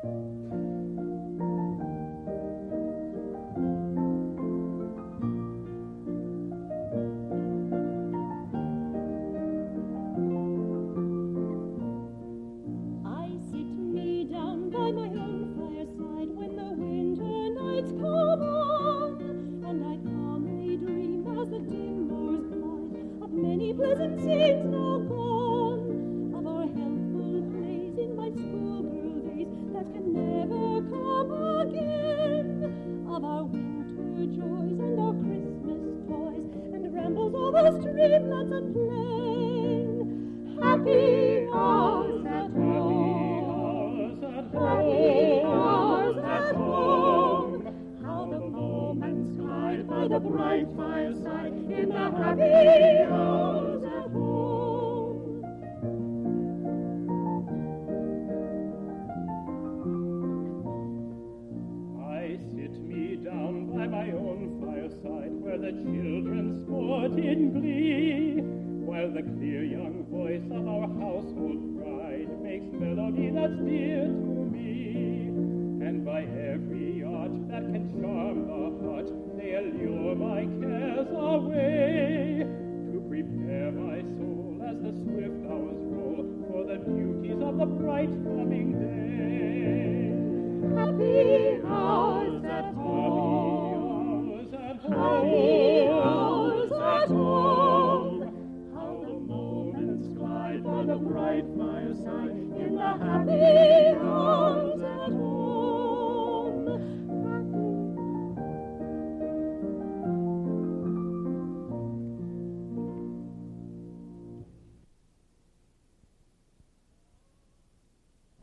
Pleasant scenes now gone, of our helpful plays in my schoolgirl days that can never come again, of our winter joys and our Christmas toys, and rambles over streamlets and plain. Happy hours at home, happy hours at home, how the moments glide by the bright fireside in the happy hours at home. I sit me down by my own fireside where the children sport in glee, while the clear young voice of our household bride makes melody that's dear to me. And by every art that can charm the heart, they allure my cares away, to prepare my soul as the swift hours roll for the duties of the bright coming day. Happy hours at home, happy hours at home, how the moments glide by the bright fireside in the happy